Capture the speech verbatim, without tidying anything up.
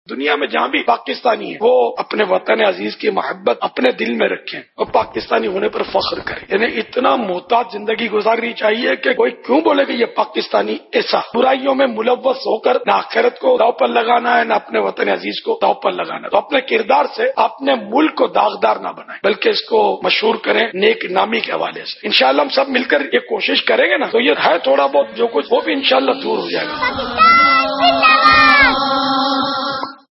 दुनिया में जहाँ भी पाकिस्तानी है वो अपने वतन अजीज की मोहब्बत अपने दिल में रखें और पाकिस्तानी होने पर फख्र करें। यानी इतना मोहताज जिंदगी गुजारनी चाहिए कि कोई क्यों बोले कि ये पाकिस्तानी ऐसा बुराइयों में मुलव्वस होकर न आखिरत को दाव पर लगाना है न अपने वतन अजीज को दाव पर लगाना है। तो अपने किरदार से अपने मुल्क को दागदार ना बनाए बल्कि इसको मशहूर करें नेक नामी के हवाले से। इंशाअल्लाह हम सब मिलकर ये कोशिश करेंगे ना तो ये है थोड़ा बहुत जो कुछ वो भी इंशाअल्लाह दूर हो जाएगा।